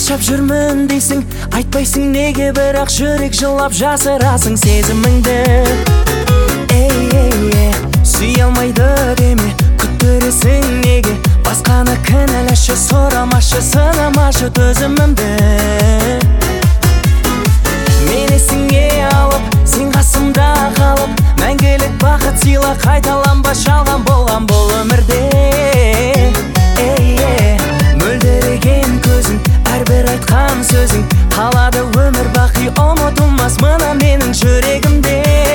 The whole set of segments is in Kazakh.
шаршап жүрмін дейсің, айтпайсың неге, бірақ жүрек жылап жасырасың сезіміңді. Сүйе алмайды деме, күттіресің неге, басқаны кінәлашы, сұрамашы, сынамашы төзімімді. Мен есіңе алып, сен қасымда қалып, мәңгілік бақыт сыйла, қайталанба жалған болған бұл өмірде. Мөлдіреген көзің, әрбір айтқан сөзің, қалады өмір бақи ұмытылмас мына менің жүрегімде.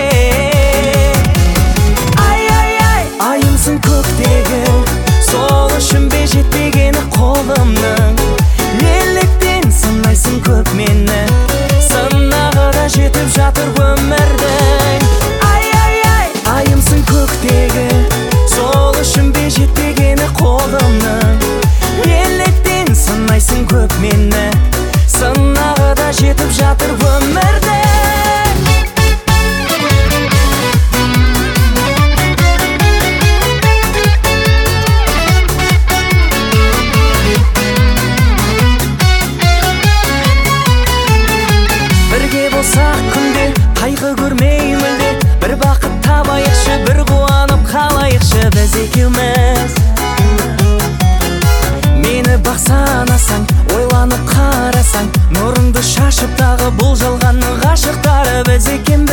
Айымсың көктегі, сол үшін бе жетпегені қолымның, неліктен сынайсың көп мені, сынағы да жетіп жатыр өмірдің. Айымсың көктегі, сол үшін бе жетпегені қолымның, неліктен сынайсың көп мені, сынағы да жетіп жатыр өмірдің. Күнде қайғы көрмей мүлде, бір бақыт табайықшы, бір қуанып қалайықшы біз екеуміз. Мені бақсанасаң, ойланып қарасаң, нұрыңды шашып тағы бұл жалғанның ғашықтары біз екеуміз.